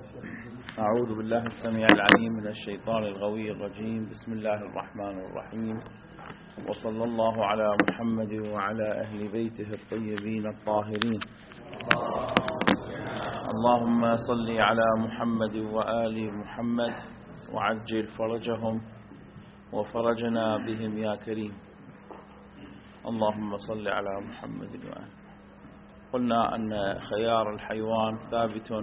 أعوذ بالله السميع العليم من الشيطان الغوي الرجيم. بسم الله الرحمن الرحيم، وصلى الله على محمد وعلى أهل بيته الطيبين الطاهرين. اللهم صل على محمد وآل محمد وعجل فرجهم وفرجنا بهم يا كريم. اللهم صل على محمد وآل. قلنا أن خيار الحيوان ثابت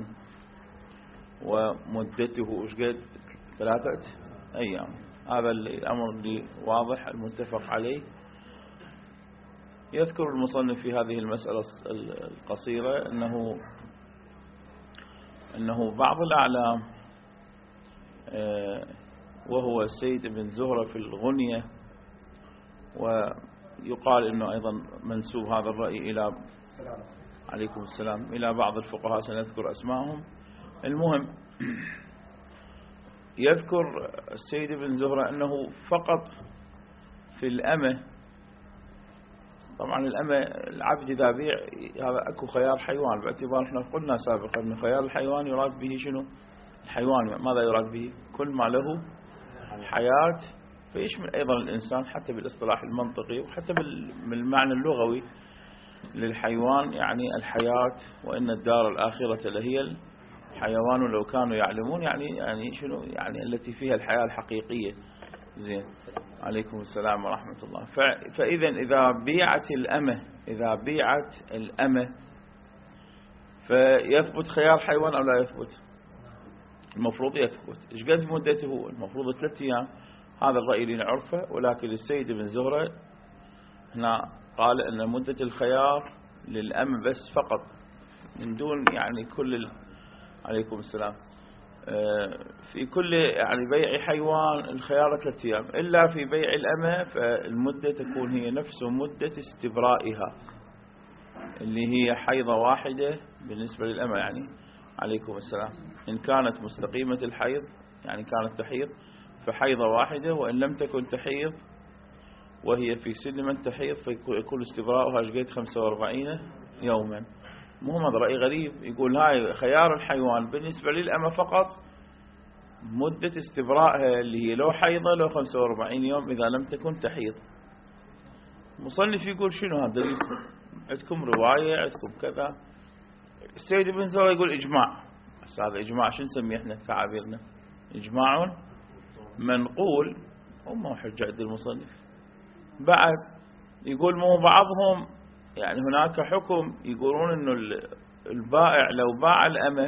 ومدته أشقد 3 أيام. هذا الأمر اللي واضح المتفق عليه. يذكر المصنف في هذه المسألة القصيرة أنه بعض الأعلام وهو السيد بن زهرة في الغنية، ويقال أنه أيضا منسوب هذا الرأي إلى عليكم السلام إلى بعض الفقهاء سنذكر أسمائهم. المهم يذكر السيد بن زهرة أنه فقط في الأمة. طبعا الأمة العبد إذا بيع هذا أكو خيار حيوان، باعتبار احنا قلنا سابقا أن خيار الحيوان يراد به شنو؟ الحيوان ماذا يراد به؟ كل ما له حياة، فيشمل أيضا الإنسان حتى بالاصطلاح المنطقي وحتى بالمعنى اللغوي للحيوان، يعني الحياة. وإن الدار الآخرة لهي الحيوان لو كانوا يعلمون، يعني شنو؟ يعني التي فيها الحياة الحقيقية. زين، عليكم السلام ورحمة الله. فإذا إذا بيعت الأمة فيثبت خيار حيوان أو لا يثبت؟ المفروض يثبت. إيش قد مدته؟ المفروض 3 أيام. هذا الرأي اللي نعرفه. ولكن السيد بن زهرة هنا قال أن مدة الخيار للأمة بس فقط، من دون يعني كل عليكم السلام في كل يعني بيع حيوان الخيار 3 أيام، إلا في بيع الأمة فالمدة تكون هي نفس مدة استبرائها، اللي هي حيضة واحدة بالنسبة للأمة. يعني عليكم السلام إن كانت مستقيمة الحيض، يعني كانت تحيض، فحيضة واحدة. وإن لم تكن تحيض وهي في سن من تحيض فيكون استبراؤها جيد 45 يوما. مهم، هذا رأي غريب. يقول هاي خيار الحيوان بالنسبة للأمة فقط مدة استبرائها اللي هي لو حيضة لو 45 يوم إذا لم تكن تحيض. مصنف يقول شنو هذا الدليل؟ عندكم رواية، عندكم كذا. السيد بن زهرة يقول إجماع. بس هذا إجماع شو نسميه احنا تعابيرنا؟ إجماع منقول، وما حجة عند المصنف. بعد يقول مو بعضهم يعني هناك حكم يقولون انه البائع لو باع الأمة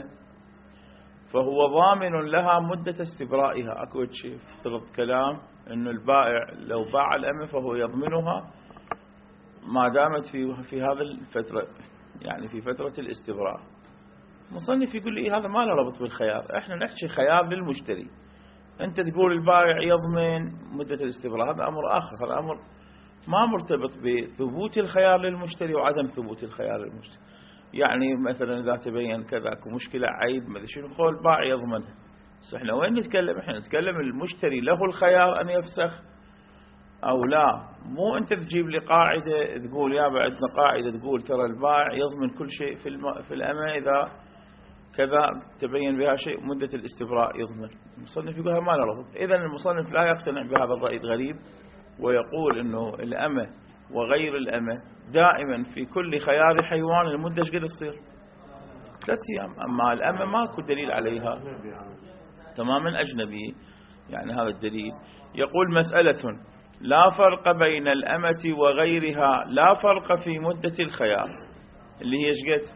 فهو ضامن لها مدة استبرائها. اكو شيء افترض كلام انه البائع لو باع الأمة فهو يضمنها ما دامت في هذا الفترة، يعني في فترة الاستبراء. مصنف يقول لي هذا ما له ربط بالخيار، احنا نحكي خيار للمشتري. انت تقول البائع يضمن مدة الاستبراء، هذا امر اخر. هذا امر ما مرتبط بثبوت الخيار للمشتري وعدم ثبوت الخيار للمشتري. يعني مثلا إذا تبين كذا مشكلة عيب ما شنو خول البائع يضمنها. بس احنا وين نتكلم؟ احنا نتكلم المشتري له الخيار أن يفسخ أو لا. مو أنت تجيب لي قاعدة تقول يا عندنا قاعدة تقول ترى البائع يضمن كل شيء في الأمة إذا كذا تبين بها شيء مدة الاستبراء يضمن. المصنف يقول ما له ربط. إذن المصنف لا يقتنع بهذا الرأي الغريب، ويقول انه الأمة وغير الأمة دائما في كل خيار حيوان المدة ايش قد تصير؟ 3 أيام. اما الأمة ماكو دليل عليها، تماما أجنبي. يعني هذا الدليل. يقول مسألة لا فرق بين الأمة وغيرها، لا فرق في مدة الخيار اللي هي ايش قد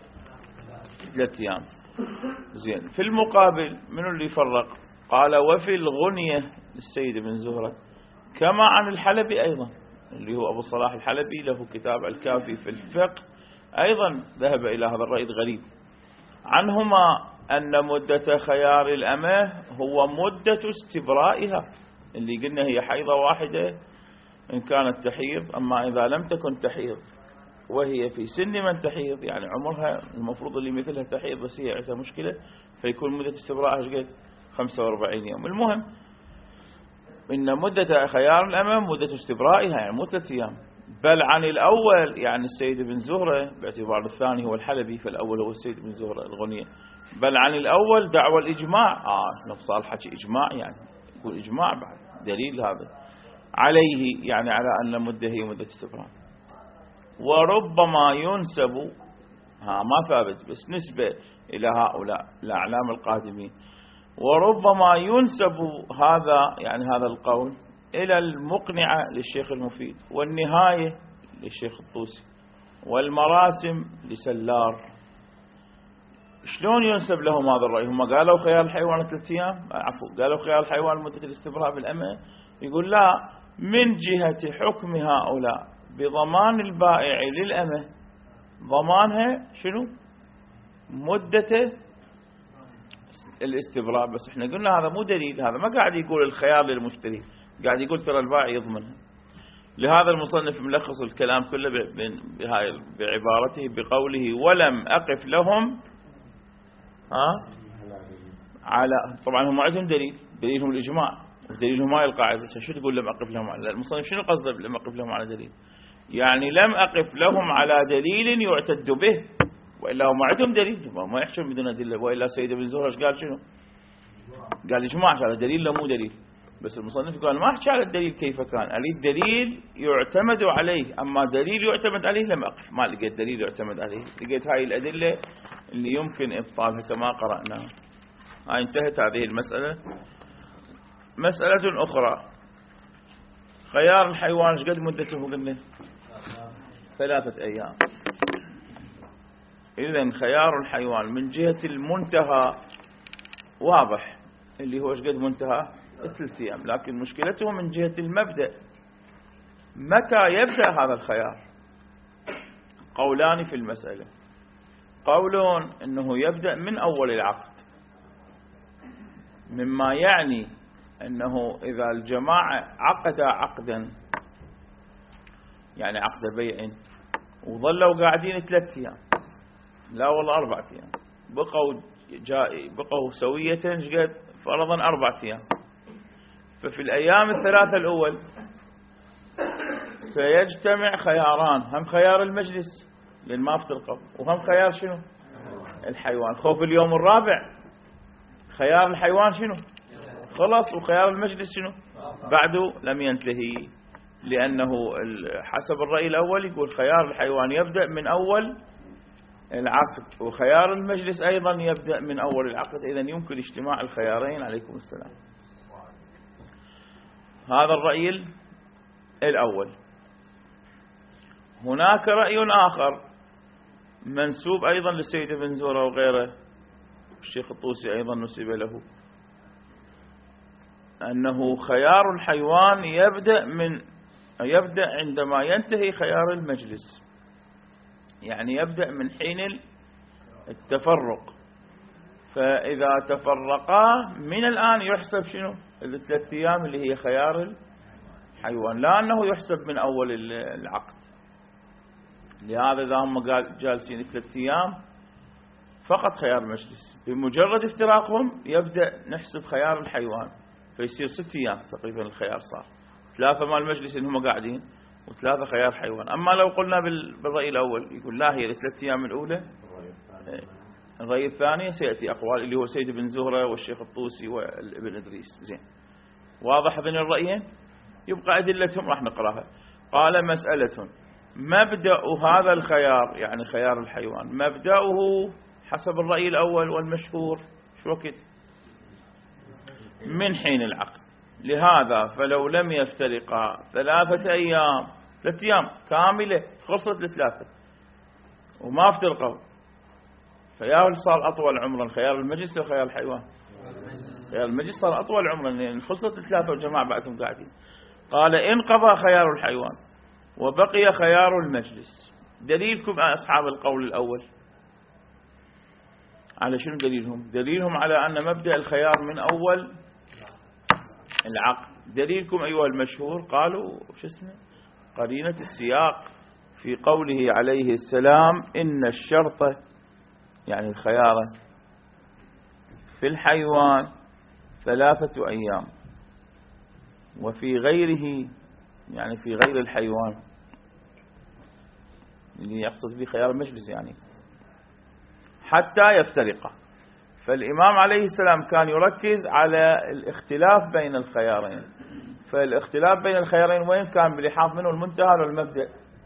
3 أيام. زين، في المقابل منو اللي فرق؟ قال وفي الغنية السيد بن زهرة كما عن الحلبي أيضا، اللي هو أبو صلاح الحلبي له كتاب الكافي في الفقه، أيضا ذهب إلى هذا الرأي الغريب عنهما أن مدة خيار الأمة هو مدة استبرائها، اللي قلنا هي حيضة واحدة إن كانت تحيض. أما إذا لم تكن تحيض وهي في سن من تحيض، يعني عمرها المفروض اللي مثلها تحيض بس هي عندها مشكلة، فيكون مدة استبرائها 45 يوم. المهم إن مدة خيار الأمة مدة استبرائها يعني مو 3 أيام. بل عن الأول يعني السيد بن زهرة، باعتبار الثاني هو الحلبي فالأول هو السيد بن زهرة الغنية. بل عن الأول دعوى الإجماع، نفس الحكي إجماع، يعني يقول إجماع بعد دليل هذا عليه، يعني على أن مدة هي مدة استفهام. وربما ينسب، ما ثابت بس نسبة إلى هؤلاء الأعلام القادمين، وربما ينسب هذا يعني هذا القول إلى المقنعة للشيخ المفيد، والنهاية للشيخ الطوسي، والمراسم لسلار. شلون ينسب لهم هذا الرأي؟ هم قالوا خيار الحيوان 3 أيام، قالوا خيار الحيوان مدة الاستبراء بالأمة. يقول لا، من جهة حكم هؤلاء بضمان البائع للأمة، ضمانها شنو؟ مدة الاستبراء. بس احنا قلنا هذا مو دليل، هذا ما قاعد يقول الخيار للمشتري، قاعد يقول ترى البائع يضمنها. لهذا المصنف ملخص الكلام كله بعبارته بقوله ولم أقف لهم على، طبعا هم عندهم دليلهم الإجماع ودليلهم هاي القاعدة. شو تقول لم أقف لهم على؟ المصنف شنو قصده لم أقف لهم على دليل؟ يعني لم أقف لهم على دليل يعتد به، وإلا هم عندهم دليل، ما يحشون بدون أدلة. وإلا سيد بن زهرة قال شنو؟ قال إجماع على دليل لا مو دليل. بس المصنف قال ما أحكي على الدليل كيف كان، أريد دليل يعتمد عليه، أما دليل يعتمد عليه لم أقف، ما لقيت دليل يعتمد عليه، لقيت هاي الأدلة اللي يمكن إبطالها كما قرأنا. هاي انتهت هذه المسألة. مسألة أخرى، خيار الحيوان ايش قد مدته؟ قلنا 3 أيام. إذن خيار الحيوان من جهة المنتهى واضح، اللي هو ايش قد منتهى 3 أيام، لكن مشكلته من جهة المبدأ، متى يبدأ هذا الخيار؟ قولان في المسألة. قول أنه يبدأ من أول العقد، مما يعني أنه إذا الجماعة عقد عقدا، يعني عقد بيع، وظلوا قاعدين 3 أيام، لا والله 4 أيام، بقوا سوية قد فرضا 4 أيام، ففي الأيام 3 الأول سيجتمع خياران، هم خيار المجلس لأن ما افترقوا، وهم خيار شنو؟ الحيوان. خوف اليوم الرابع خيار الحيوان شنو؟ خلص، وخيار المجلس شنو؟ بعده لم ينتهي، لأنه حسب الرأي الأول يقول خيار الحيوان يبدأ من أول العقد، وخيار المجلس أيضا يبدأ من أول العقد، إذن يمكن اجتماع الخيارين. عليكم السلام. هذا الرأي الأول. هناك رأي آخر منسوب أيضا للسيد بن زهرة وغيره، الشيخ الطوسي أيضا نسب له، أنه خيار الحيوان يبدأ عندما ينتهي خيار المجلس، يعني يبدأ من حين التفرق. فإذا تفرقا من الآن يحسب شنو؟ 3 أيام اللي هي خيار الحيوان، لا أنه يحسب من أول العقد. لهذا إذا هم جالسين 3 أيام فقط خيار المجلس، بمجرد افتراقهم يبدأ نحسب خيار الحيوان، فيصير 6 أيام تقريبا الخيار صار 3 مال المجلس إن هم قاعدين، و3 خيار حيوان. أما لو قلنا بالرأي الأول يقول لا، هي 3 أيام الأولى. الرأي الثاني سيأتي أقوال اللي هو سيد بن زهرة والشيخ الطوسي وابن إدريس. زين، واضح هذين الرأيين؟ يبقى أدلتهم راح نقراها. قال مسألة، مبدأ هذا الخيار يعني خيار الحيوان مبدأه حسب الرأي الأول والمشهور شو وقت؟ من حين العقد. لهذا فلو لم يفترقا 3 أيام، 3 أيام كاملة خلصت ل3 وما افترقوا، فيا صار أطول عمرا خيار المجلس وخيار الحيوان؟ خيار المجلس صار أطول عمرا لأن خلصت ل3 والجماعة بعدهم قاعدين. قال إن قضى خيار الحيوان وبقي خيار المجلس. دليلكم أصحاب القول الأول على شنو دليلهم؟ دليلهم على أن مبدأ الخيار من أول العقد. دليلكم أيها المشهور قالوا شو اسمه؟ قرينة السياق في قوله عليه السلام إن الشرط يعني الخيارة في الحيوان 3 أيام، وفي غيره يعني في غير الحيوان اللي يقصد به خيار المجلس يعني حتى يفترقا. فالإمام عليه السلام كان يركز على الاختلاف بين الخيارين. فالاختلاف بين الخيارين وين كان؟ بلحاظ منه المنتهى والمبدأ.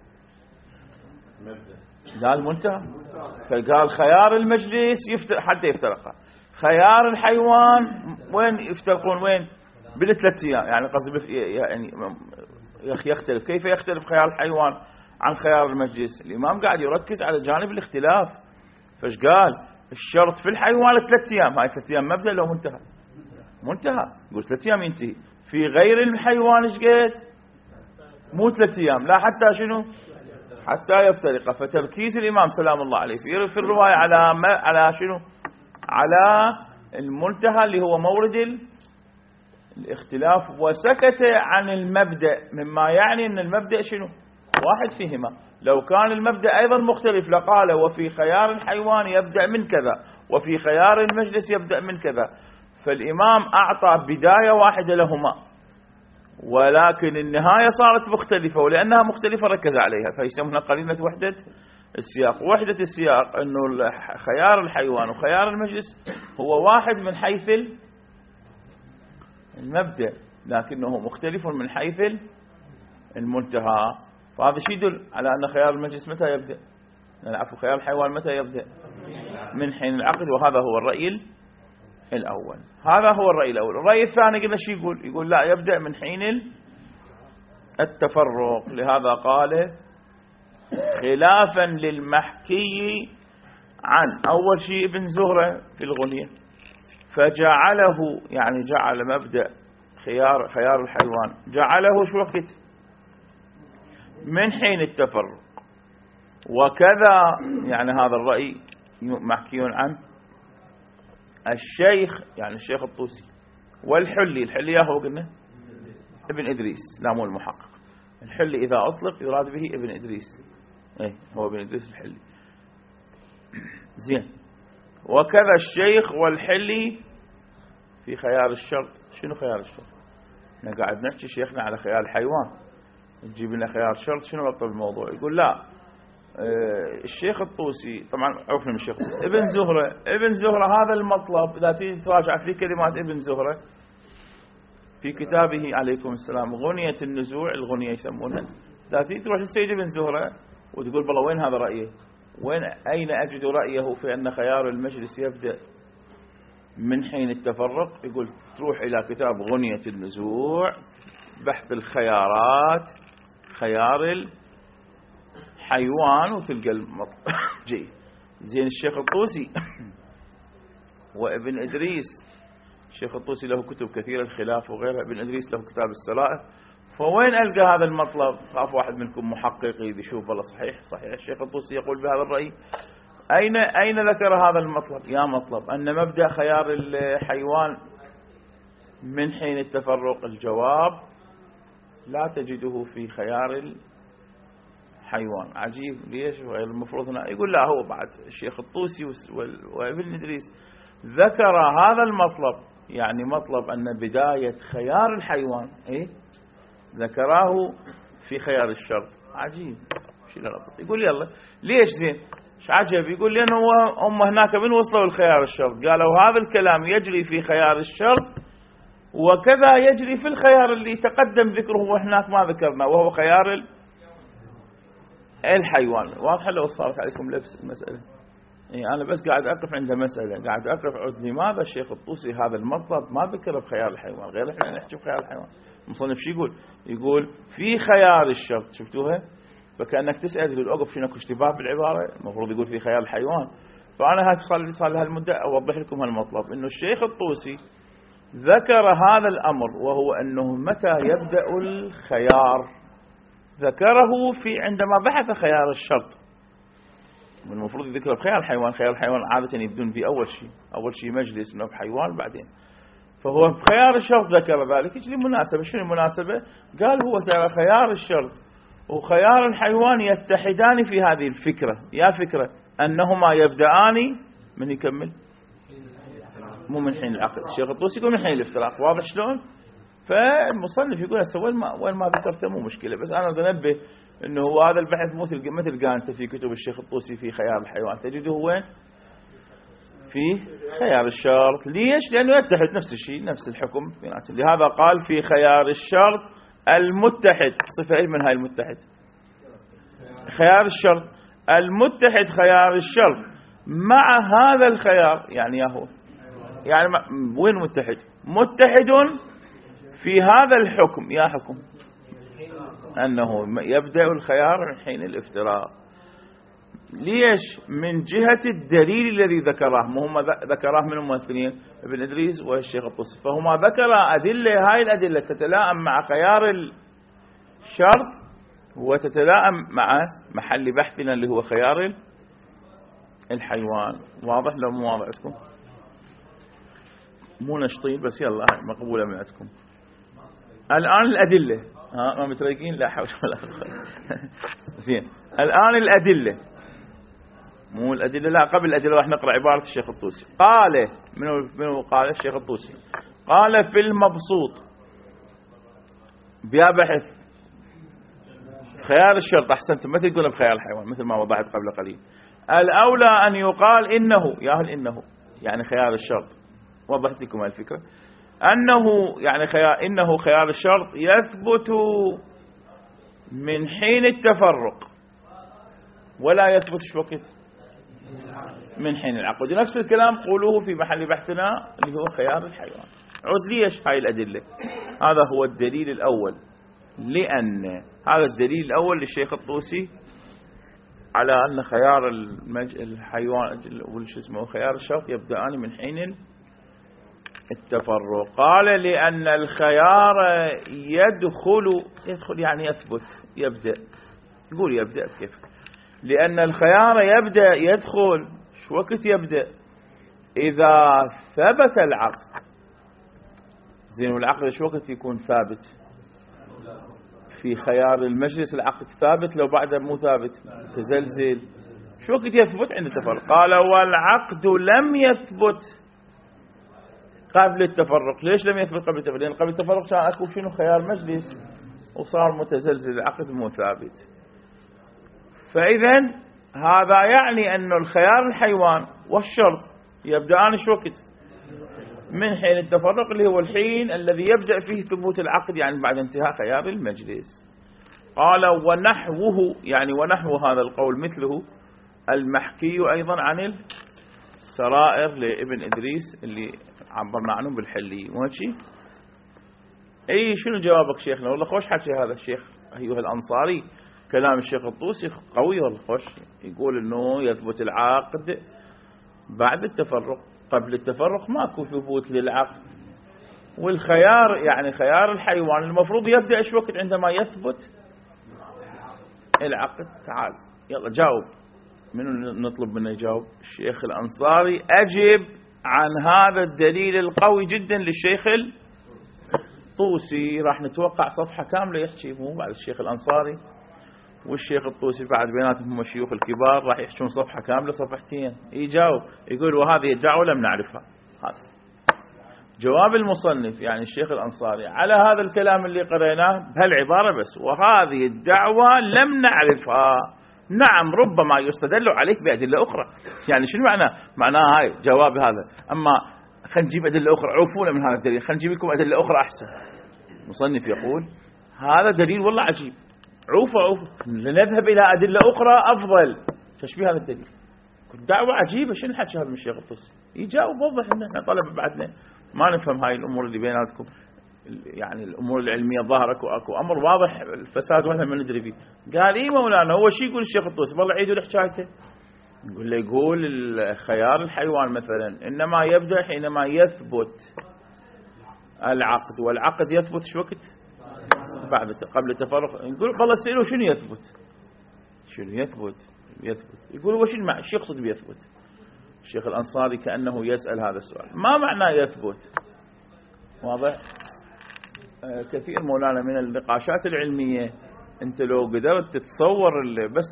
قال المنتهى، فقال خيار المجلس حتى يفترقا. خيار الحيوان وين يفترقون؟ وين؟ بالثلاث أيام. يعني قصدي يعني يختلف. كيف يختلف خيار الحيوان عن خيار المجلس؟ الإمام قاعد يركز على جانب الاختلاف. فايش قال؟ الشرط في الحيوان 3 أيام. هاي 3 أيام مبدأ لو منتهى؟ منتهى. يقول 3 أيام ينتهي. في غير الحيوان ايش قد؟ مو 3 أيام، لا حتى شنو؟ حتى يفترق. فتركيز الإمام سلام الله عليه في الرواية على شنو؟ على المنتهى اللي هو مورد الاختلاف، وسكت عن المبدأ، مما يعني أن المبدأ شنو؟ واحد فيهما. لو كان المبدأ أيضا مختلف لقال وفي خيار الحيوان يبدأ من كذا وفي خيار المجلس يبدأ من كذا. فالإمام أعطى بداية واحدة لهما، ولكن النهاية صارت مختلفة، ولأنها مختلفة ركز عليها، فيسمونها قرينة وحدة السياق. وحدة السياق أنه خيار الحيوان وخيار المجلس هو واحد من حيث المبدأ، لكنه مختلف من حيث المنتهى. فهذا شيء يدل على أن خيار المجلس متى يبدأ؟ عفوا، خيار الحيوان متى يبدأ؟ من حين العقد. وهذا هو الرأي الأول. هذا هو الرأي الأول. الرأي الثاني قلنا شو يقول لا، يبدأ من حين التفرق. لهذا قال خلافا للمحكي عن أول شيء ابن زهرة في الغنية، فجعله يعني جعل مبدأ خيار الحيوان جعله شو وقت؟ من حين التفرق. وكذا يعني هذا الرأي محكي عن الشيخ، يعني الشيخ الطوسي، والحلي. الحلي هو قلنا ابن إدريس، لا مو المحقق. الحلي إذا أطلق يراد به ابن إدريس، هو ابن إدريس الحلي. زين. وكذا الشيخ والحلي في خيار الشرط. شنو خيار الشرط؟ احنا قاعد نحكي شيخنا على خيار الحيوان، تجيب لنا خيار الشرط، شنو ربط الموضوع؟ يقول لا، الشيخ الطوسي طبعا عرفنا من الشيخ الطوسي. ابن زهرة هذا المطلب إذا تيجي تراجع في كلمات ابن زهرة في كتابه عليكم السلام غنية النزوع، الغنية يسمونها، إذا تيجي تروح للسيد ابن زهرة وتقول بالله وين هذا رأيه؟ أين أجد رأيه في أن خيار المجلس يبدأ من حين التفرق؟ يقول تروح إلى كتاب غنية النزوع، بحث الخيارات، خيار الحيوان، وتلقى المطلب جيد. زين. الشيخ الطوسي وابن إدريس، الشيخ الطوسي له كتب كثيرة الخلاف وغيرها، ابن إدريس له كتاب السرائر. فوين ألقى هذا المطلب؟ خاف واحد منكم محقق يشوف والله صحيح الشيخ الطوسي يقول بهذا الرأي. أين ذكر هذا المطلب؟ يا مطلب أن مبدأ خيار الحيوان من حين التفرق. الجواب لا تجده في خيار الحيوان. عجيب، ليش؟ المفروض هنا يقول لا، هو بعد الشيخ الطوسي وابن إدريس ذكر هذا المطلب، يعني مطلب أن بداية خيار الحيوان ذكراه في خيار الشرط. عجيب، شو الربط؟ يقول يلا ليش؟ زين، ايش عجب؟ يقول لأنه هم هناك من وصلوا لخيار الشرط قالوا هذا الكلام يجري في خيار الشرط، وكذا يجري في الخيار اللي تقدم ذكره وهناك ما ذكرنا، وهو خيار الحيوان. واضح لو صارت عليكم لبس المسألة؟ أنا بس قاعد أقف عند مسألة، قاعد أقف عند لماذا الشيخ الطوسي هذا المطلب ما ذكره بخيار الحيوان، غير إحنا نحكي بخيار الحيوان. المصنف شو يقول في خيار الشرط. شفتوها؟ فكأنك تسأل تقول أوقف شنو اشتباه بالعبارة، المفروض يقول في خيار الحيوان. فأنا هاك صار لي هالمدة أوضح لكم هالمطلب، إنه الشيخ الطوسي ذكر هذا الأمر، وهو أنه متى يبدأ الخيار ذكره في عندما بحث خيار الشرط. المفروض يذكر بخيار الحيوان. خيار الحيوان عادة يبدون به أول شيء مجلس إنه بحيوان بعدين، فهو بخيار الشرط ذكر ذلك. ايش المناسبة؟ شنو المناسبة؟ قال هو ترى خيار الشرط وخيار الحيوان يتحدان في هذه الفكرة. يا فكرة أنهما يبدأان من يكمل مو من حين العقد. الشيخ الطوسي يقول من حين الافتراق. واضح شلون؟ فالمصنف يقول هسه وين ما ذكرته مو مشكلة، بس أنا بنبه أنه هذا البحث مثل قال أنت في كتب الشيخ الطوسي في خيار الحيوان تجده وين؟ في خيار الشرط. ليش؟ لأنه يتحد نفس الشيء نفس الحكم، لهذا قال في خيار الشرط المتحد. صفة من هاي المتحد؟ خيار الشرط المتحد، خيار الشرط مع هذا الخيار، يعني ياهو يعني وين متحد؟ متحد في هذا الحكم. يا حكم أنه يبدأ الخيار من حين الافتراق. ليش؟ من جهة الدليل الذي ذكره، هم ذكره من الممثلين ابن إدريس والشيخ الطوسي، فهما ذكر أدلة، هاي الأدلة تتلائم مع خيار الشرط وتتلائم مع محل بحثنا اللي هو خيار الحيوان. واضح لو مو واضح عندكم؟ مو نشطين بس يلا مقبولة من عندكم. الآن الأدلة ما متريقين؟ لا حول ولا قوة. زين الآن الأدلة، مو الأدلة لا قبل الأدلة راح نقرأ عبارة الشيخ الطوسي. قال منو قال الشيخ الطوسي؟ قال في المبسوط بيا بحث خيار الشرط. أحسنتم، ما تقولون بخيار الحيوان مثل ما وضحت قبل قليل. الأولى أن يقال إنه، ياهل إنه يعني خيار الشرط، وضحت لكم الفكرة، أنه يعني إنه خيار الشرط يثبت من حين التفرق ولا يثبت شو وقت؟ من حين العقد. نفس الكلام قولوه في محل بحثنا اللي هو خيار الحيوان. عود ليش هاي الأدلة؟ هذا هو الدليل الأول، لأن هذا الدليل الأول للشيخ الطوسي على أن خيار الحيوان والش اسمه خيار الشرط يبدأان من حين التفرق. قال لأن الخيار يدخل يعني يثبت، يبدأ. يقول يبدأ كيف؟ لأن الخيار يدخل شو وقت يبدأ؟ إذا ثبت العقد. زين والعقد شو وقت يكون ثابت؟ في خيار المجلس العقد ثابت، لو بعده مو ثابت تزلزل. شو وقت يثبت؟ عند التفرق. قال والعقد لم يثبت قبل التفرق. ليش لم يثبت قبل التفرق؟ لأن قبل التفرق كان أكو شنو خيار مجلس وصار متزلزل، العقد مو ثابت. فإذا هذا يعني أن الخيار الحيوان والشرط يبدأان شو وقت؟ من حين التفرق، اللي هو الحين الذي يبدأ فيه ثبوت العقد، يعني بعد انتهاء خيار المجلس. قال ونحوه، يعني ونحو هذا القول مثله المحكي أيضا عن السرائر لابن إدريس اللي عبرنا عنه بالحلي. ماشي؟ أي شنو جوابك شيخنا؟ والله خوش حكي هذا الشيخ أيها الأنصاري، كلام الشيخ الطوسي قوي والله خوش. يقول إنه يثبت العقد بعد التفرق، قبل التفرق ماكو ثبوت للعقد. والخيار يعني خيار الحيوان المفروض يبدأ ايش وقت؟ عندما يثبت العقد. تعال يلا جاوب. منو نطلب منه يجاوب؟ الشيخ الأنصاري. أجب عن هذا الدليل القوي جدا للشيخ الطوسي. راح نتوقع صفحة كاملة يحكي، مو بعد الشيخ الأنصاري والشيخ الطوسي بعد بيناتهم هم الشيوخ الكبار راح يحكون صفحة كاملة صفحتين. يجاوب يقول وهذه الدعوة لم نعرفها. هذا جواب المصنف يعني الشيخ الأنصاري على هذا الكلام اللي قرأناه بهالعبارة بس، وهذه الدعوة لم نعرفها. نعم ربما يستدل عليك بأدلة أخرى. يعني شنو معناه هاي جواب هذا؟ أما خلينا نجيب أدلة أخرى، عوفونا من هذا الدليل، خلينا نجيب لكم أدلة أخرى أحسن. المصنف يقول هذا دليل والله عجيب، عوفوا لنذهب إلى أدلة أخرى أفضل تشبيه هذا الدليل. دعوة عجيبة، شنو الحكي هذا من الشيخ الطوسي؟ يجاوب وضح لنا، احنا طلب بعدنا ما نفهم هاي الأمور اللي بيناتكم، يعني الأمور العلمية ظاهر أكو أمر واضح الفساد واحنا ما ندري فيه. قال إيه مولانا هو شي يقول الشيخ الطوسي؟ والله عيدوا لحكايته. يقول الخيار الحيوان مثلا إنما يبدأ حينما يثبت العقد، والعقد يثبت شو وقت؟ بعد قبل التفرق. يقول والله سئلوا شنو يثبت؟ شنو يثبت؟ يقول وش يقصد بيثبت؟ الشيخ الأنصاري كأنه يسأل هذا السؤال، ما معنى يثبت؟ واضح؟ كثير مولانا من النقاشات العلمية انت لو قدرت تتصور بس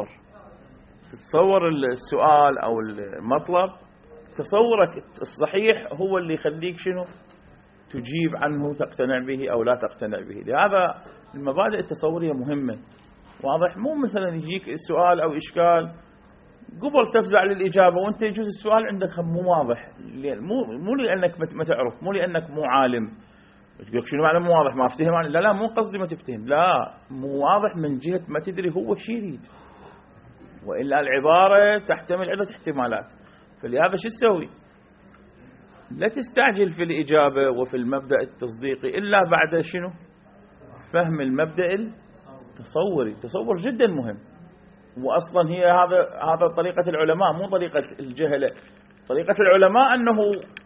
تتصور السؤال او المطلب، تصورك الصحيح هو اللي يخليك شنو تجيب عنه تقتنع به أو لا تقتنع به. لهذا المبادئ التصورية مهمة. واضح؟ مو مثلا يجيك السؤال أو إشكال قبل تفزع للإجابة وأنت يجوز السؤال عندك مو واضح، مو لأنك ما تعرف، مو لأنك مو عالم. تقول شنو معنى مو واضح؟ ما افتهم؟ لا مو قصدي ما تفتهم، لا مو واضح من جهة ما تدري هو شو يريد، وإلا العبارة تحتمل عدة احتمالات. فلهذا شو تسوي؟ لا تستعجل في الإجابة وفي المبدأ التصديقي إلا بعد شنو؟ فهم المبدأ التصوري. التصور جدا مهم، وأصلا هي هذا طريقة العلماء مو طريقة الجهلة. طريقة العلماء أنه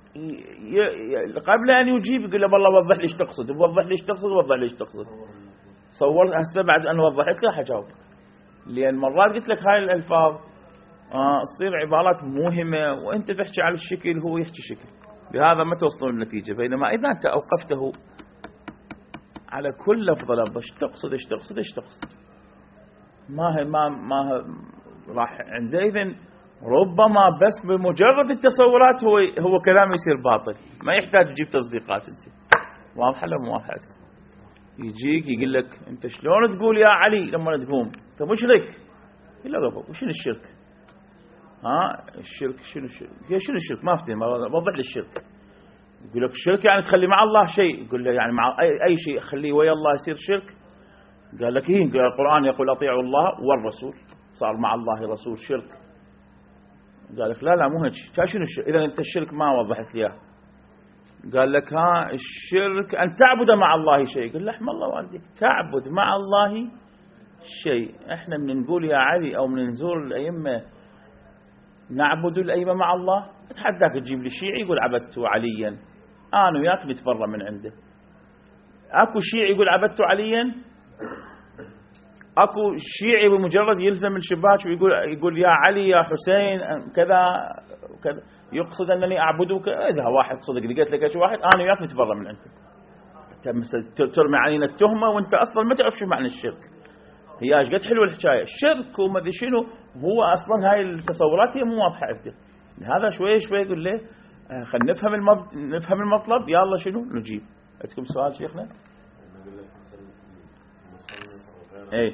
قبل أن يجيب يقول له والله وضح لي ايش تقصد، وضح لي ايش تقصد، وضح لي ايش تقصد. صور هسه بعد أن وضحت له حجاوب، لأن مرات قلت لك هاي الألفاظ تصير عبارات مهمة وأنت تحكي على الشكل هو يحكي شكل، بهذا ما توصلون النتيجة. بينما إذا أنت أوقفته على كل لفظة ايش تقصد ايش تقصد ايش تقصد، ما راح عندئذ ربما بس بمجرد التصورات هو كلام يصير باطل، ما يحتاج تجيب تصديقات. انت واضحه ولا مو واضحه؟ يجيك يقول لك انت شلون تقول يا علي لما تقوم انت مشرك؟ يقول له وشنو الشرك؟ الشرك شنو الشرك؟ شنو الشرك؟ ما افتهم، وضح لي الشرك. يقول لك الشرك يعني تخلي مع الله شيء. يقول له يعني مع اي شيء اخليه ويا الله يصير شرك؟ قال لك قال القرآن يقول اطيعوا الله والرسول، صار مع الله رسول شرك. قال لك لا مو هيك. شنو الشرك؟ اذا انت الشرك ما وضحت لي اياه. قال لك الشرك ان تعبد مع الله شيء. قال لحم الله والديك تعبد مع الله شيء. احنا من نقول يا علي او من نزور الائمه نعبد الائمه مع الله، اتحداك تجيب لي شيعي يقول عبدت عليا، انا وياك نتبرى من عنده. اكو شيعي يقول عبدت عليا؟ اكو شيعي بمجرد يلزم الشباك ويقول يا علي يا حسين كذا وكذا يقصد انني اعبدك؟ اذا واحد صدق لقيت لك واحد انا وياك نتبرى من عنده. ترمي علينا التهمه وانت اصلا ما تعرف شو معنى الشرك. هي ايش قد حلوه الحكايه الشرك وما ادري شنو، هو اصلا هاي التصورات هي مو واضحه عندك. هذا شوي يقول ليه خلينا نفهم المطلب. يلا شنو نجيب. عندكم سؤال شيخنا؟ اي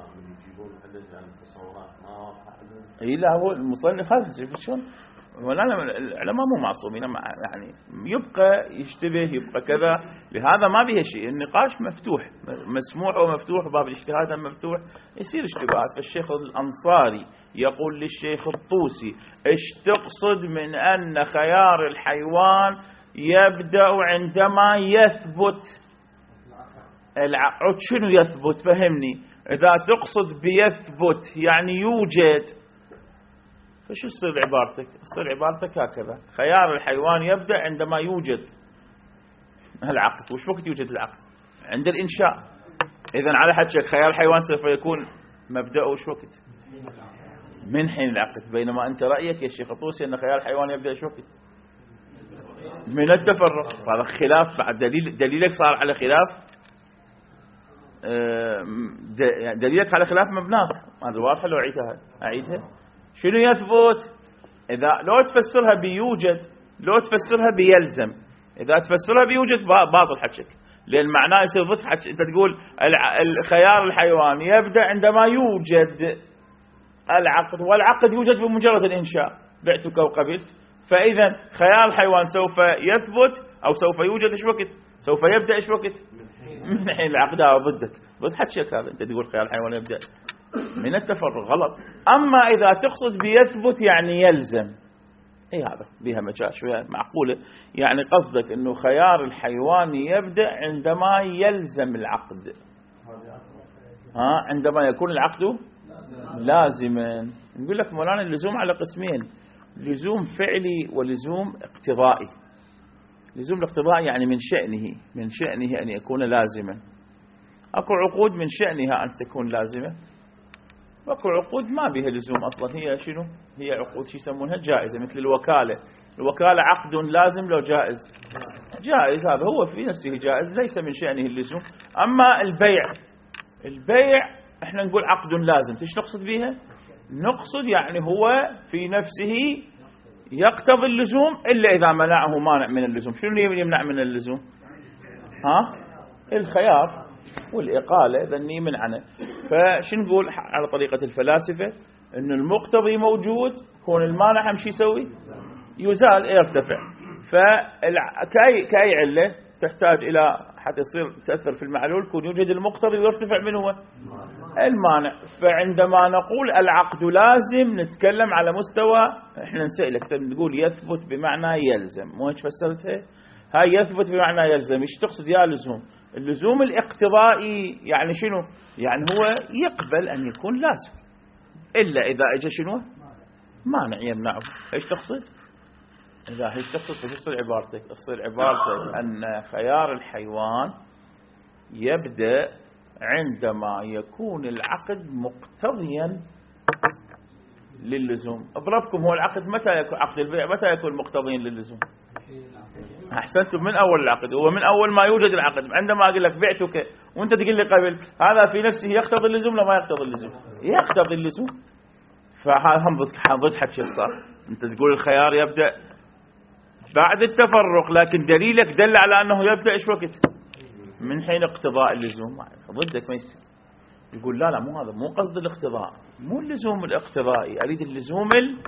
لا هو المصنف هذا شلون العلماء مو معصومين، يعني يبقى يشتبه يبقى كذا. لهذا ما بيه شيء، النقاش مفتوح مسموح ومفتوح، باب الاجتهاد مفتوح، يصير اشتباهات. فالشيخ الأنصاري يقول للشيخ الطوسي ايش تقصد من أن خيار الحيوان يبدأ عندما يثبت العقد؟ شنو يثبت؟ فهمني. إذا تقصد بيثبت يعني يوجد، فشو تصير عبارتك؟ تصير عبارتك هكذا خيار الحيوان يبدأ عندما يوجد العقد. وش وقت يوجد العقد؟ عند الإنشاء. إذن على حدك خيار الحيوان سوف يكون مبدأه وش وقت؟ من حين العقد. بينما أنت رأيك يا شيخ طوسي أن خيار الحيوان يبدأ وش وقت؟ من التفرق. هذا خلاف بعد دليلك صار على خلاف. دليلك على خلاف مبناك. هذا واضح لو أعيدها. شنو يثبت؟ إذا لو تفسرها بيوجد، لو تفسرها بيلزم. إذا تفسرها بيوجد باطل حكيك، لأن معناه يصير ضد حكي. أنت تقول الخيار الحيوان يبدأ عندما يوجد العقد، والعقد يوجد بمجرد الإنشاء، بعتك وقبلت. فإذا خيار الحيوان سوف يثبت أو سوف يوجد إيش وقت؟ سوف يبدأ إيش وقت؟ من حين العقد. ضدك ضد حكيك هذا. أنت تقول خيار الحيوان يبدأ من التفرق، غلط. أما إذا تقصد بيثبت يعني يلزم، هذا بها مجال شوية معقولة. يعني قصدك أنه خيار الحيوان يبدأ عندما يلزم العقد، عندما يكون العقد لازما. نقول لك مولانا اللزوم على قسمين، لزوم فعلي ولزوم اقتضائي. لزوم الاقتضاء يعني من شأنه أن يكون لازما. أكو عقود من شأنها أن تكون لازمة، واكو عقود ما بها لزوم أصلا. هي شنو؟ هي عقود شو يسمونها جائزة، مثل الوكالة. الوكالة عقد لازم لو جائز؟ جائز، هذا هو في نفسه جائز، ليس من شأنه اللزوم. أما البيع احنا نقول عقد لازم. ايش نقصد بها؟ نقصد يعني هو في نفسه يقتضي اللزوم إلا إذا منعه مانع من اللزوم. شنو يمنع من اللزوم؟ الخيار والإقالة ذني من عنه. فشو نقول على طريقة الفلاسفة؟ إنه المقتضي موجود، كون المانع هم شو يسوي؟ يزال، يرتفع. كأي علة تحتاج إلى حتى يصير تأثر في المعلول، كون يوجد المقتضي ويرتفع من هو المانع. فعندما نقول العقد لازم نتكلم على مستوى، احنا نسألك نقول يثبت بمعنى يلزم، مو هيك فسرتها؟ هاي يثبت بمعنى يلزم، ايش تقصد يا لزوم؟ اللزوم الاقتضائي يعني شنو؟ يعني هو يقبل أن يكون لازم إلا إذا اجى شنو؟ مانع يمنعه. ايش تقصد؟ إذا هيك تقصد فتصير عبارتك، تصير عبارتك أن خيار الحيوان يبدأ عندما يكون العقد مقتضيا للزوم. أضربكم، هو العقد متى يكون عقد البيع متى يكون مقتضيا للزوم؟ أحسنتم، من أول العقد. هو من أول ما يوجد العقد. عندما أقول لك بعتك وأنت تقول لي قبل، هذا في نفسه يقتضي اللزوم ولا ما يقتضي اللزوم؟ يقتضي اللزوم. فهم ضد حكي صار. أنت تقول الخيار يبدأ بعد التفرق، لكن دليلك دل على أنه يبدأ إيش وقت؟ من حين اقتضاء اللزوم. ضدك ما يصير. يقول لا مو هذا، مو قصد الاقتضاء، مو اللزوم الاقتضائي، أريد اللزوم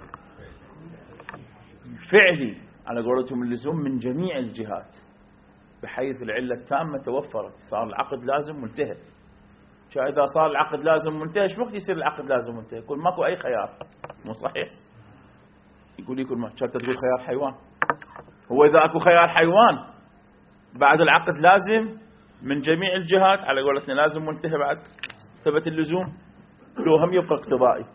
الفعلي على قولتهم، اللزوم من جميع الجهات، بحيث العلة التامة توفرت، صار العقد لازم منتهى. إذا صار العقد لازم منتهى، ايش وقت يصير العقد لازم منتهى؟ يقول ماكو أي خيار، مو صحيح؟ يقول ما شرط تقول خيار حيوان. هو إذا أكو خيار حيوان بعد العقد لازم من جميع الجهات على قولتنا، لازم منتهى بعد ثبت اللزوم، لو هم يبقى اقتضائي،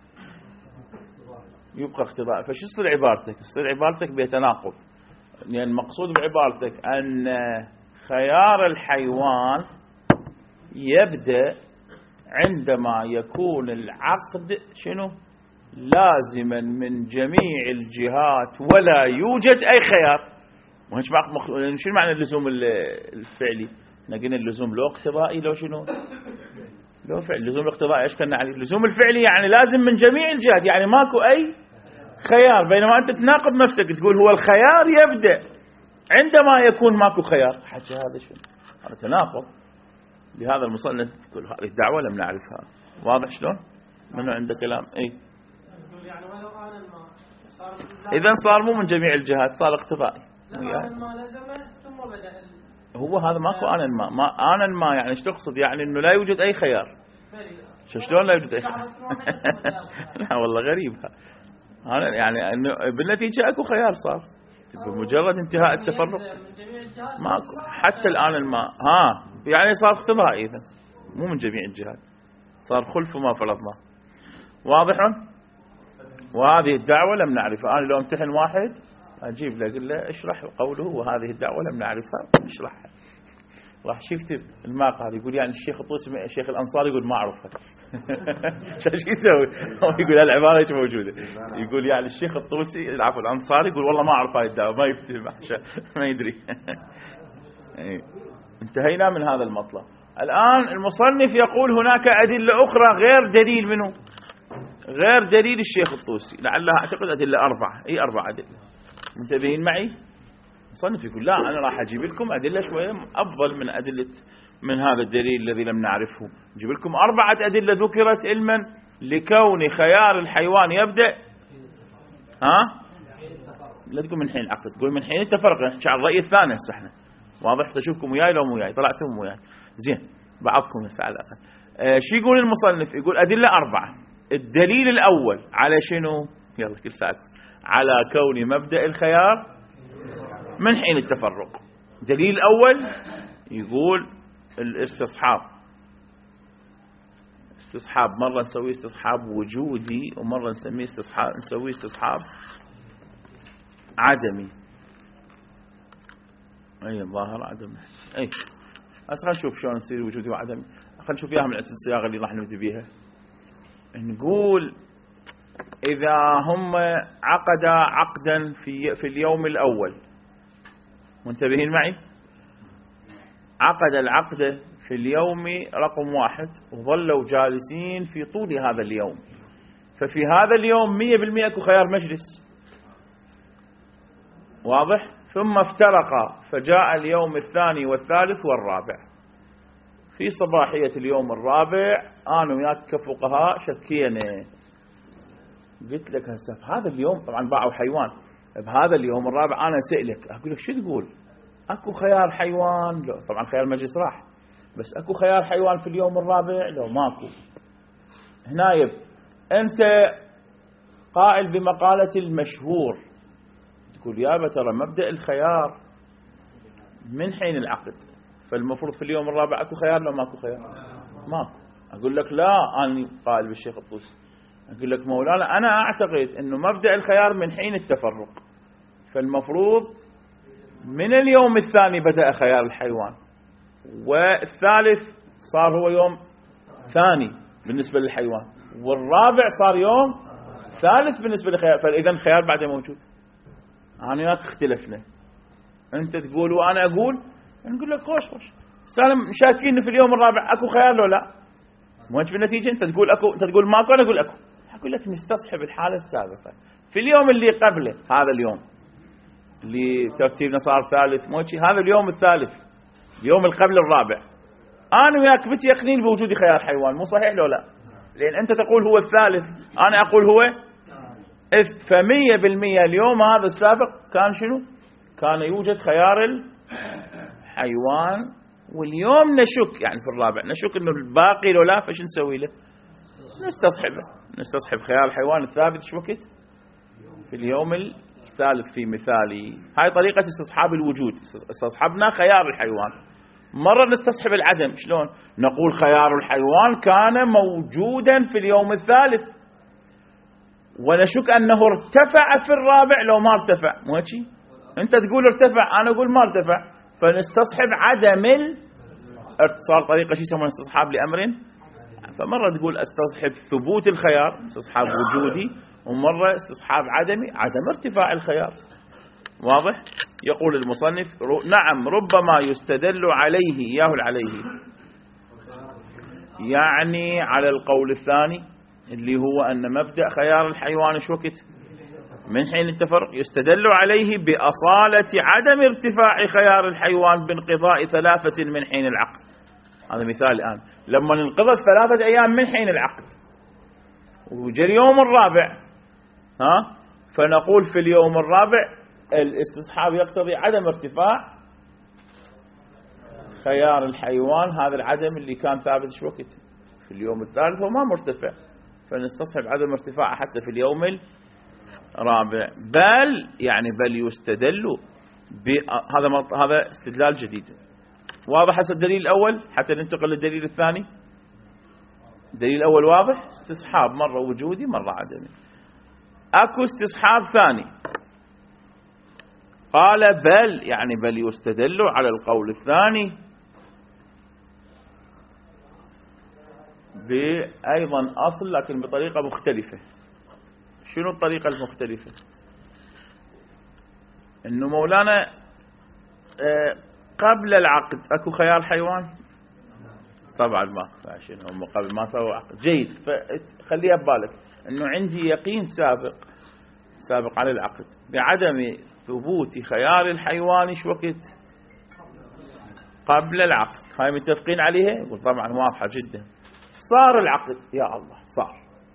يبقى اقتضائي. فشو تصير عبارتك؟ تصير عبارتك بيتناقض. يعني المقصود بعبارتك أن خيار الحيوان يبدأ عندما يكون العقد شنو؟ لازما من جميع الجهات ولا يوجد أي خيار. شنو معنى اللزوم الفعلي؟ نقول اللزوم لو اقتضائي لو شنو؟ لو فعل. اللزوم الاقتضائي ايش كنا عليه؟ اللزوم الفعلي يعني لازم من جميع الجهات، يعني ماكو أي خيار. بينما أنت تناقض نفسك تقول هو الخيار يبدأ عندما يكون ماكو خيار. حتى هذا شنو؟ هذا تناقض. لهذا المصنف يقول هذه الدعوة لم نعرفها. واضح شلون؟ منو عنده كلام؟ اي إذن صار مو من جميع الجهات، صار اقتضائي. هو هذا ماكو آن ما آن ما يعني ايش تقصد؟ يعني انه لا يوجد اي خيار. شلون لا يوجد اي خيار؟ لا والله غريب. هذا يعني انه بالنتيجة اكو خيار صار بمجرد انتهاء التفرق. ماكو حتى الآن الماء يعني صار اقتضائي، إذن مو من جميع الجهات، صار خلف ما فرضنا. واضح؟ وهذه الدعوة لم نعرفها. أنا لو امتحن واحد أجيب له أقول له اشرح قوله وهذه الدعوة لم نعرفها، اشرحها. راح شفتب المقهى يقول يعني الشيخ الطوسي الشيخ الأنصاري يقول ما أعرفها. شو يسوي؟ هو يقول هالعبارة مش موجودة. يقول يعني الشيخ الطوسي العفو الأنصاري يقول والله ما أعرف هاي الدعوة، ما يفتهم ما يدري. انتهينا من هذا المطلب. الآن المصنف يقول هناك أدلة أخرى غير دليل منه، غير دليل الشيخ الطوسي، لعلها أعتقد أدلة 4. أي 4 أدلة؟ منتبهين معي؟ المصنف يقول لا أنا راح أجيب لكم أدلة شوية أفضل من أدلة من هذا الدليل الذي لم نعرفه. أجيب لكم 4 أدلة ذكرت علما لكون خيار الحيوان يبدأ لا تقول من حين العقد، تقول من حين التفرق. نحكي عن الرأي الثاني هسه احنا. واضح؟ تشوفكم وياي لو مو وياي؟ طلعتم وياي زين بعضكم هسه على الأقل. شو يقول المصنف؟ يقول أدلة 4. الدليل الأول على شنو؟ يلا كل ساعة. على كون مبدأ الخيار من حين التفرق. دليل الأول يقول الاستصحاب. استصحاب مرة نسويه استصحاب وجودي، ومرة نسميه نسويه استصحاب عدمي. أي الظاهر عدمي. أي بس خلينا نشوف شلون نصير وجودي وعدمي. خلينا نشوف إياها من الصياغة اللي راح نبدأ بيها. نقول إذا هم عقدا في اليوم الأول، منتبهين معي؟ عقد العقد في اليوم رقم 1 وظلوا جالسين في طول هذا اليوم، ففي هذا اليوم 100% اكو خيار مجلس. واضح؟ ثم افترقا فجاء اليوم الثاني والثالث والرابع. في صباحية اليوم الرابع أنا وياك كفقهاء شكينا، قلت لك هسه هذا اليوم طبعا باعوا حيوان، بهذا اليوم الرابع أنا أسألك أقول لك شو تقول؟ أكو خيار حيوان؟ لو طبعا خيار المجلس راح، بس أكو خيار حيوان في اليوم الرابع؟ لو ماكو. هنا يبت أنت قائل بمقالة المشهور، تقول يابا ترى مبدأ الخيار من حين العقد، فالمفروض في اليوم الرابع أكو خيار لو ماكو خيار؟ ماكو. أقول لك لا، أنا قائل بالشيخ الطوسي، أقول لك مولانا أنا أعتقد أنه مبدأ الخيار من حين التفرق، فالمفروض من اليوم الثاني بدأ خيار الحيوان، والثالث صار هو يوم ثاني بالنسبة للحيوان، والرابع صار يوم ثالث بالنسبة للخيار، فإذا الخيار بعده موجود. أنا وياك اختلفنا، أنت تقول وأنا أقول، نقول لك خوش سالم شاكين في اليوم الرابع أكو خيار لو لا؟ مو في النتيجة أنت تقول أكو، أنت تقول ماكو، أنا أقول أكو. أقول لك نستصحب الحالة السابقة في اليوم اللي قبله، هذا اليوم اللي ترتيبنا صار ثالث، مو هذا اليوم الثالث، اليوم اللي قبل الرابع، أنا وياك بتيقنين بوجود خيار حيوان، مو صحيح لو لا؟ لأن أنت تقول هو الثالث، أنا أقول هو 100% اليوم هذا السابق كان شنو؟ كان يوجد خيار الحيوان، واليوم نشك يعني في الرابع نشك انه الباقي لو لا، فش نسوي له؟ نستصحب خيار الحيوان الثابت شو وقت؟ في اليوم الثالث في مثالي. هاي طريقة استصحاب الوجود، استصحبنا خيار الحيوان. مرة نستصحب العدم، شلون؟ نقول خيار الحيوان كان موجودا في اليوم الثالث، ونشك أنه ارتفع في الرابع لو ما ارتفع، مو هيك؟ أنت تقول ارتفع، أنا أقول ما ارتفع، فنستصحب عدم صار طريقة شو يسمونها استصحاب لأمر. فمرة تقول استصحب ثبوت الخيار، استصحاب وجودي، ومرة استصحاب عدم ارتفاع الخيار. واضح؟ يقول المصنف نعم ربما يستدل عليه، عليه يعني على القول الثاني اللي هو أن مبدأ خيار الحيوان شو وقت؟ من حين التفرق. يستدل عليه بأصالة عدم ارتفاع خيار الحيوان بانقضاء 3 من حين العقد. هذا مثال الآن، لما ننقضى 3 أيام من حين العقد وجاء اليوم الرابع، فنقول في اليوم الرابع الاستصحاب يقتضي عدم ارتفاع خيار الحيوان، هذا العدم اللي كان ثابت شو وقت؟ في اليوم الثالث وما مرتفع، فنستصحب عدم ارتفاعه حتى في اليوم الرابع. بل يستدل هذا استدلال جديد. واضح هسه الدليل الأول حتى ننتقل للدليل الثاني. الدليل الأول واضح، استصحاب مرة وجودي مرة عدمي. أكو استصحاب ثاني، قال بل يستدل على القول الثاني بأيضا أصل لكن بطريقة مختلفة. شنو الطريقة المختلفة؟ إنه مولانا قبل العقد أكو خيار حيوان؟ طبعا ما، عشان هم قبل ما سووا عقد. جيد، فخليها ببالك إنه عندي يقين سابق على العقد بعدم ثبوت خيار الحيوان شو وقت؟ قبل العقد. هاي متفقين عليها؟ يقول طبعا واضحة جدا. صار العقد، يا الله صار،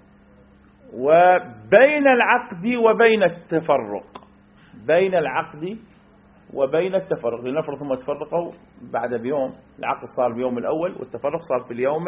وبين العقد وبين التفرق، بين العقد وبين التفرق، لنفرض ثم تفرقوا بعد بيوم، العقد صار باليوم الأول والتفرق صار في اليوم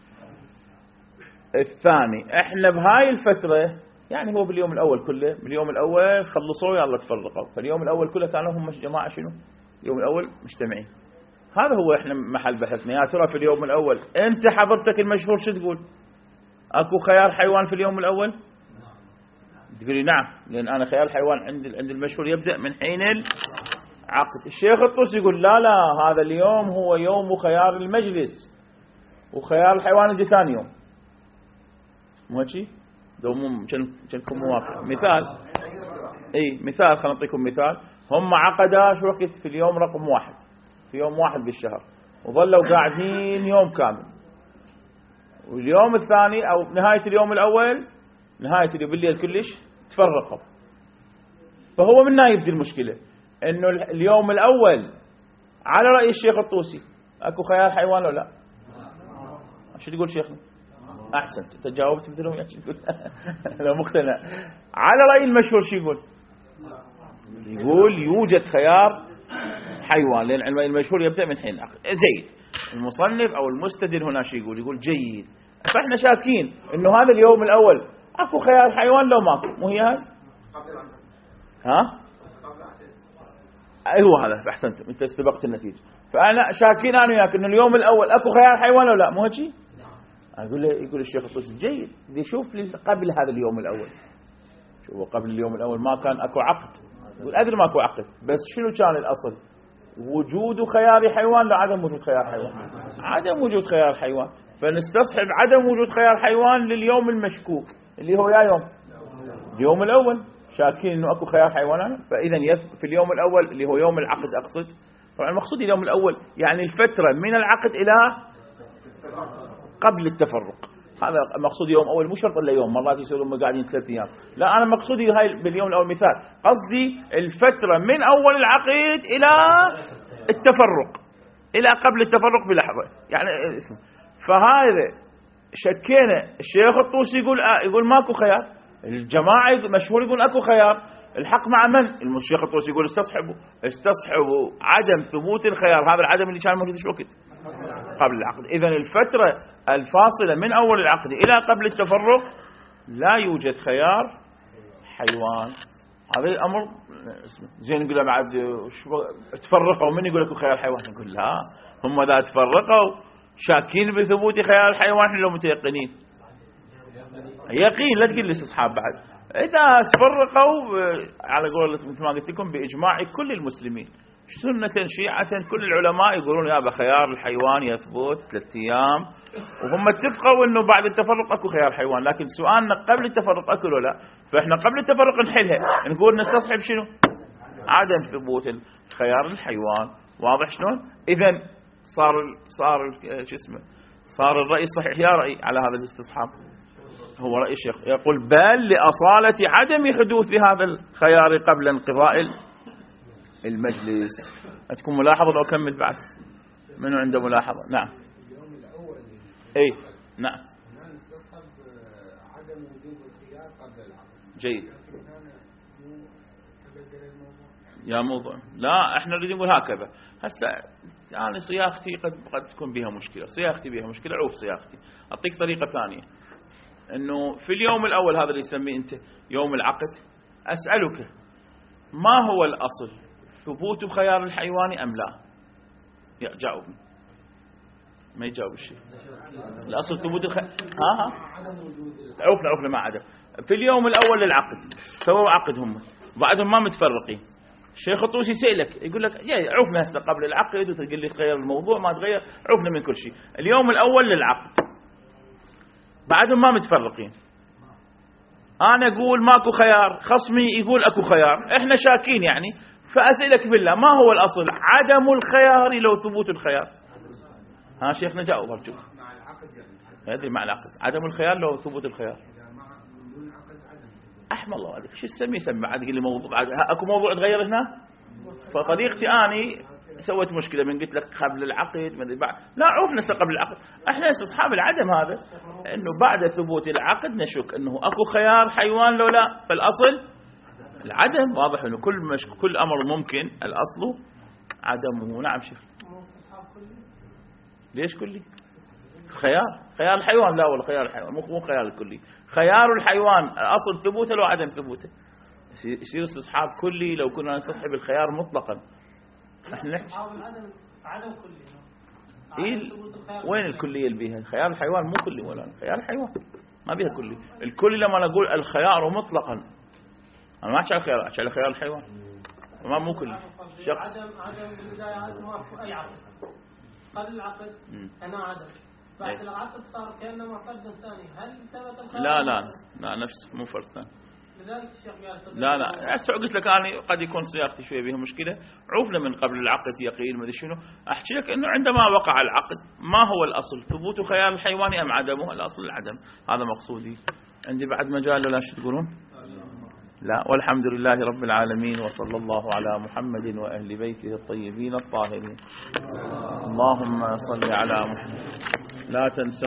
الثاني. احنا بهاي الفترة يعني هو باليوم الأول كله، باليوم الأول خلصوا يلا تفرقوا، فاليوم الأول كله كانوا هم جماعة شنو؟ اليوم الأول مجتمعين. هذا هو احنا محل بحثنا. يا ترى في اليوم الأول انت حضرتك المشهور شو تقول؟ اكو خيار حيوان في اليوم الأول؟ تقولي نعم، لأن أنا خيار الحيوان عند المشهور يبدأ من حين العقد. الشيخ الطوسي يقول لا هذا اليوم هو يوم خيار المجلس، وخيار الحيوان يجي ثاني يوم. مو هيك؟ دوم كنكم موافق. مثال، مثال، خلينا نعطيكم مثال. هم عقدا شو وقت؟ في اليوم رقم 1، في يوم 1 بالشهر، وظلوا قاعدين يوم كامل، واليوم الثاني أو نهاية اليوم الأول، نهاية اليوم بالليل كلش تفرقوا. فهو من هنا يبدي المشكلة. انه اليوم الاول على رأي الشيخ الطوسي اكو خيار حيوان ولا لا؟ شو تقول شيخنا؟ احسنت، انت جاوبت مثلهم يا شيخ. لا مقتنع. على رأي المشهور شو يقول؟ يقول يوجد خيار حيوان، لأن المشهور يبدأ من حين العقد. جيد. المصنف أو المستدل هنا شو يقول؟ يقول جيد. فإحنا شاكين إنه هذا اليوم الأول أكو خيار حيوان لو ماكو، مو هي هاي؟ ها؟ أيوه هذا، أحسنتم، أنت استبقت النتيجة. فأنا شاكين أنا وياك إنه اليوم الأول أكو خيار حيوان ولا لا؟ مو هيك؟ أقول له، يقول الشيخ الطوسي جيد. بدي شوف لي قبل هذا اليوم الأول. شوفوا قبل اليوم الأول ما كان أكو عقد. يقول أدري ماكو عقد، بس شنو كان الأصل؟ وجود خيار حيوان لا عدم وجود خيار حيوان؟ عدم وجود خيار حيوان. فنستصحب عدم وجود خيار حيوان لليوم المشكوك اللي هو يا يوم اليوم الأول، شاكين إنه أكو خيار حيوان. فإذا في اليوم الأول اللي هو يوم العقد أقصد، طبعا المقصود اليوم الأول يعني الفترة من العقد إلى قبل التفرق. هذا مقصود يوم أول، مو شرط إلا يوم، مرات يصيرون قاعدين 3 أيام. لا أنا مقصودي هاي باليوم الأول مثال، قصدي الفترة من أول العقد إلى التفرق، إلى قبل التفرق بلحظة يعني اسم. فهذا شكينا الشيخ الطوسي يقول ماكو خيار، الجماعة مشهور يقول أكو خيار. الحق مع من؟ الشيخ الطوسي يقول استصحبوا عدم ثبوت الخيار، هذا العدم اللي كان موجود في وقت قبل العقد. إذن الفترة الفاصلة من أول العقد إلى قبل التفرق لا يوجد خيار حيوان. هذا الأمر زين. نقول بعد تفرقوا، من يقول لكم خيار حيوان؟ نقول لا، هم إذا تفرقوا شاكين بثبوت خيار الحيوان، احنا لو متيقنين يقين، لا تقول لي استصحاب بعد. إذا تفرقوا على قول مثل ما قلت لكم بإجماع كل المسلمين، سنة شيعة كل العلماء يقولون يا خيار الحيوان يثبت 3 أيام، وهم اتفقوا انه بعد التفرق اكو خيار حيوان. لكن سؤالنا قبل التفرق اكو ولا لا؟ فاحنا قبل التفرق نحلها، نقول نستصحب شنو؟ عدم ثبوت الخيار الحيوان. واضح شلون؟ اذا صار شو اسمه، صار الرأي الصحيح يا رأي على هذا الاستصحاب هو رأي الشيخ، يقول بل لأصالة عدم حدوث هذا الخيار قبل انقضاء المجلس. أتكون ملاحظة أو أكمل بعد؟ منو عنده ملاحظة؟ نعم. اليوم الأول أي نعم. نستصحب عدم وجود الخيار قبل العقد. جيد. يا موضوع لا، احنا نريد نقول هكذا. هسه يعني صياغتي قد تكون بها مشكلة، صياغتي بها مشكلة. عوف صياغتي، أعطيك طريقة ثانية. إنه في اليوم الأول هذا اللي يسميه أنت يوم العقد، أسألك ما هو الأصل؟ ثبوت خيار الحيوان أم لا؟ جاوبني. ما يجاوب الشيء. الأصل ثبوت عوفنا ما عدم. في اليوم الأول للعقد سووا عقد، هم بعدهم ما متفرقين. الشيخ الطوسي سألك يقول لك عوفنا هسه قبل العقد وتقول لي تغير الموضوع، ما تغير، عوفنا من كل شيء. اليوم الأول للعقد بعدهم ما متفرقين. أنا أقول ماكو خيار، خصمي يقول أكو خيار، إحنا شاكين يعني. فأسألك بالله ما هو الأصل؟ عدم الخيار لو ثبوت الخيار؟ ها شيخنا جاوب أرجوك. مع العقد يعني مع العقد عدم الخيار لو ثبوت الخيار. أحمد الله عليك، شو تسميه؟ سمع عاد قل لي موضوع، أكو موضوع تغير هنا؟ فطريقتي أني سويت مشكلة من قلت لك قبل العقد من بعد. لا عوف نسأل قبل العقد. احنا أصحاب العدم هذا، إنه بعد ثبوت العقد نشك إنه أكو خيار حيوان لو لا. فالأصل العدم. واضح إنه كل أمر ممكن الأصل عدمه. نعم شيخ. ليش كلي؟ خيار الحيوان لا، ولا خيار الحيوان مو خيار الكلي. خيار الحيوان الأصل ثبوته لو عدم ثبوته. يصير استصحاب كلي لو كنا نستصحب الخيار مطلقا. احنا نحكي عدم كلي. وين الكلية اللي بيها؟ خيار الحيوان مو كلي، ولا خيار الحيوان ما بيها كلي. الكلي لما نقول الخيار مطلقا، انا ما احكي على الخيار، احكي على خيار الحيوان، ما مو كلي. شخص عدم بالبداية ما اي عقد. قبل العقد انا عدم، بعد العقد صار كأنه مقدم ثاني. هل ثبت الخيار؟ لا نفس مو فرق ثاني. لذلك الشيخ قال لا هسه قلت لك أنا قد يكون صياغتي شويه بها مشكلة. عوفنا من قبل العقد يقين ما ادري شنو. احكي لك انه عندما وقع العقد ما هو الاصل؟ ثبوت خيار الحيوان ام عدمه؟ الاصل العدم. هذا مقصودي. عندي بعد مجال ولا شو تقولون؟ لا، والحمد لله رب العالمين، وصلى الله على محمد وأهل بيته الطيبين الطاهرين. اللهم صل على محمد. لا تنسوا